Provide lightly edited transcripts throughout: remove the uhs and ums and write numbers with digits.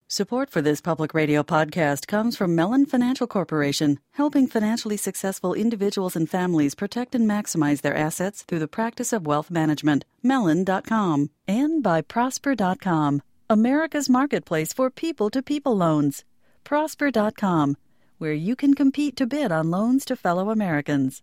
Support for this public radio podcast comes from Mellon Financial Corporation, helping financially successful individuals and families protect and maximize their assets through the practice of wealth management. Mellon.com. And by Prosper.com, America's marketplace for people-to-people loans. Prosper.com, where you can compete to bid on loans to fellow Americans.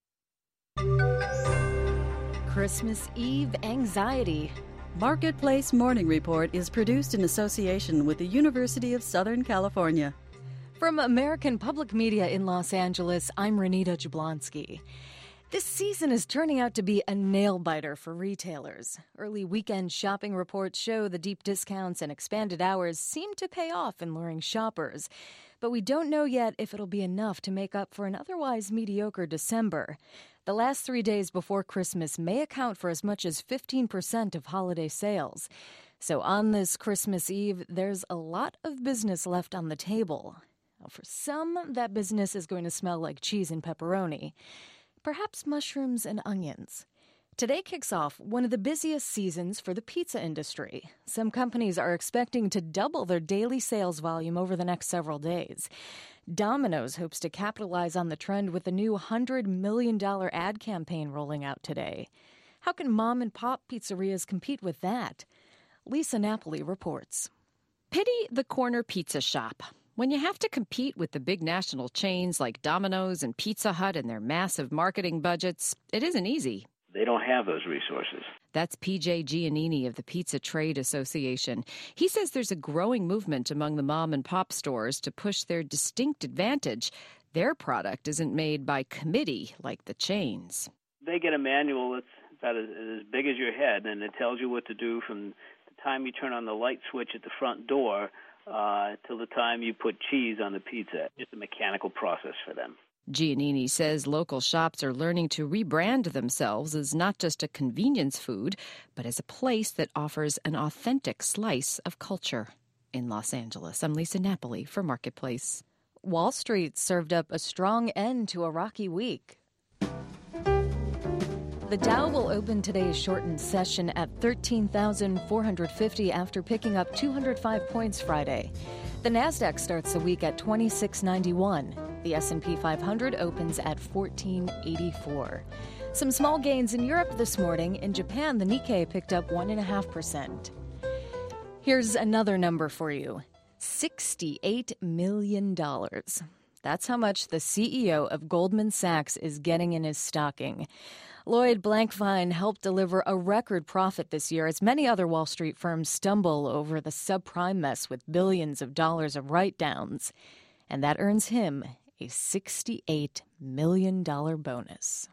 Christmas Eve anxiety. Marketplace Morning Report is produced in association with the University of Southern California. From American Public Media in Los Angeles, I'm Renita Jablonski. This season is turning out to be a nail-biter for retailers. Early weekend shopping reports show the deep discounts and expanded hours seem to pay off in luring shoppers. But we don't know yet if it'll be enough to make up for an otherwise mediocre December. The last 3 days before Christmas may account for as much as 15% of holiday sales. So on this Christmas Eve, there's a lot of business left on the table. Now, for some, that business is going to smell like cheese and pepperoni. Perhaps mushrooms and onions. Today kicks off one of the busiest seasons for the pizza industry. Some companies are expecting to double their daily sales volume over the next several days. Domino's hopes to capitalize on the trend with a new $100 million ad campaign rolling out today. How can mom-and-pop pizzerias compete with that? Lisa Napoli reports. Pity the corner pizza shop. When you have to compete with the big national chains like Domino's and Pizza Hut and their massive marketing budgets, it isn't easy. They don't have those resources. That's P.J. Giannini of the Pizza Trade Association. He says there's a growing movement among the mom-and-pop stores to push their distinct advantage. Their product isn't made by committee like the chains. They get a manual that's about as big as your head, and it tells you what to do from the time you turn on the light switch at the front door till the time you put cheese on the pizza. It's a mechanical process for them. Giannini says local shops are learning to rebrand themselves as not just a convenience food, but as a place that offers an authentic slice of culture. In Los Angeles, I'm Lisa Napoli for Marketplace. Wall Street served up a strong end to a rocky week. The Dow will open today's shortened session at 13,450 after picking up 205 points Friday. The Nasdaq starts the week at 2691. The S&P 500 opens at 1484. Some small gains in Europe this morning. In Japan, the Nikkei picked up 1.5%. Here's another number for you. $68 million. That's how much the CEO of Goldman Sachs is getting in his stocking. Lloyd Blankfein helped deliver a record profit this year as many other Wall Street firms stumble over the subprime mess with billions of dollars of write-downs. And that earns him a $68 million bonus.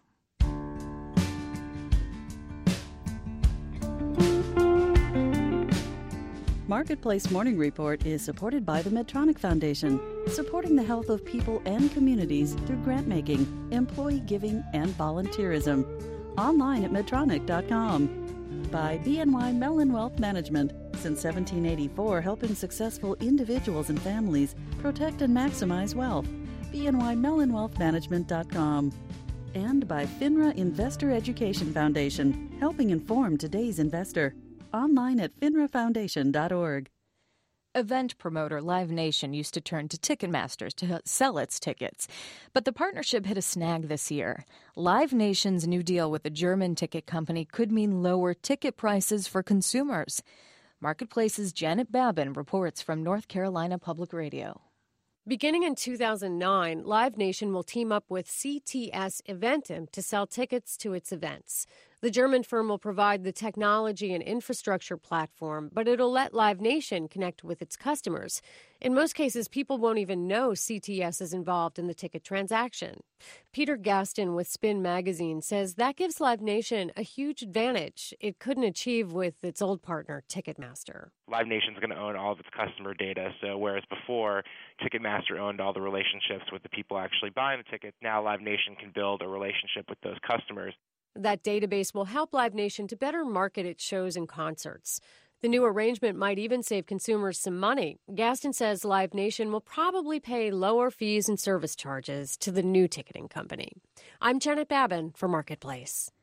Marketplace Morning Report is supported by the Medtronic Foundation, supporting the health of people and communities through grant-making, employee giving, and volunteerism. Online at Medtronic.com. By BNY Mellon Wealth Management, since 1784, helping successful individuals and families protect and maximize wealth. BNYMellonWealthManagement.com. And by FINRA Investor Education Foundation, helping inform today's investor. Online at FINRAFoundation.org. Event promoter Live Nation used to turn to Ticketmaster to sell its tickets. But the partnership hit a snag this year. Live Nation's new deal with the German ticket company could mean lower ticket prices for consumers. Marketplace's Janet Babin reports from North Carolina Public Radio. Beginning in 2009, Live Nation will team up with CTS Eventim to sell tickets to its events. The German firm will provide the technology and infrastructure platform, but it'll let Live Nation connect with its customers. In most cases, people won't even know CTS is involved in the ticket transaction. Peter Gaston with Spin Magazine says that gives Live Nation a huge advantage it couldn't achieve with its old partner, Ticketmaster. Live Nation's going to own all of its customer data, so whereas before Ticketmaster owned all the relationships with the people actually buying the tickets, now Live Nation can build a relationship with those customers. That database will help Live Nation to better market its shows and concerts. The new arrangement might even save consumers some money. Gaston says Live Nation will probably pay lower fees and service charges to the new ticketing company. I'm Janet Babin for Marketplace.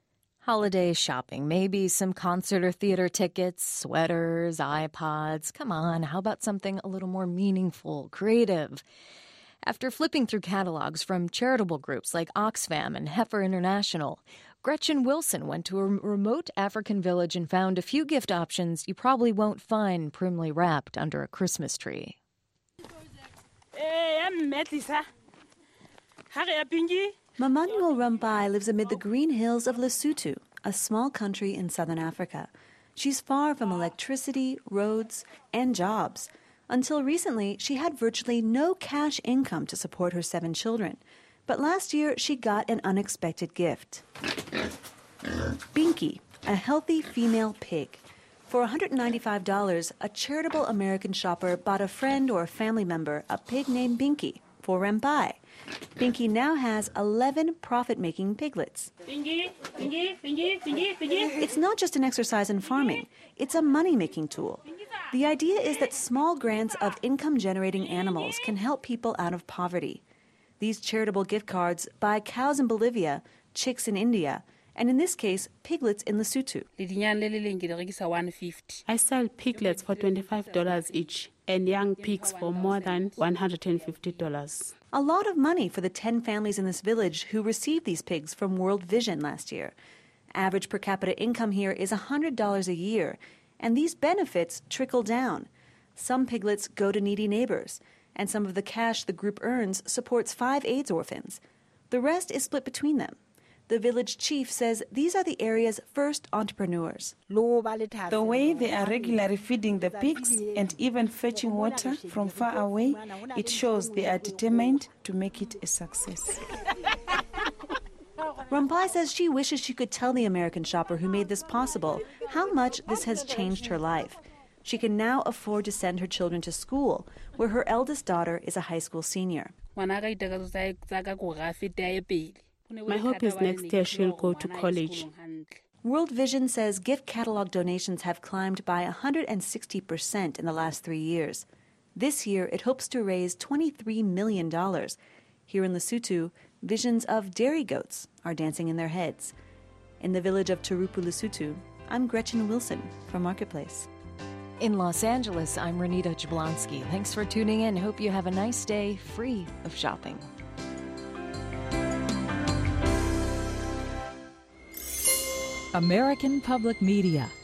Holiday shopping, maybe some concert or theater tickets, sweaters, iPods. Come on, how about something a little more meaningful, creative? After flipping through catalogs from charitable groups like Oxfam and Heifer International, Gretchen Wilson went to a remote African village and found a few gift options you probably won't find primly wrapped under a Christmas tree. Manuel Rampai lives amid the green hills of Lesotho, a small country in southern Africa. She's far from electricity, roads, and jobs. Until recently, she had virtually no cash income to support her 7 children. But last year, she got an unexpected gift. Binky, a healthy female pig. For $195, a charitable American shopper bought a friend or a family member a pig named Binky for Rampai. Binky now has 11 profit-making piglets. It's not just an exercise in farming. It's a money-making tool. The idea is that small grants of income-generating animals can help people out of poverty. These charitable gift cards buy cows in Bolivia, chicks in India, and in this case, piglets in Lesotho. I sell piglets for $25 each and young pigs for more than $150. A lot of money for the 10 families in this village who received these pigs from World Vision last year. Average per capita income here is $100 a year, and these benefits trickle down. Some piglets go to needy neighbors, and some of the cash the group earns supports 5 AIDS orphans. The rest is split between them. The village chief says these are the area's first entrepreneurs. The way they are regularly feeding the pigs and even fetching water from far away, it shows they are determined to make it a success. Rampai says she wishes she could tell the American shopper who made this possible how much this has changed her life. She can now afford to send her children to school, where her eldest daughter is a high school senior. My hope is next year she'll go to college. World Vision says gift catalog donations have climbed by 160% in the last 3 years. This year, it hopes to raise $23 million. Here in Lesotho, visions of dairy goats are dancing in their heads. In the village of Turupu, Lesotho, I'm Gretchen Wilson for Marketplace. In Los Angeles, I'm Renita Jablonski. Thanks for tuning in. Hope you have a nice day free of shopping. American Public Media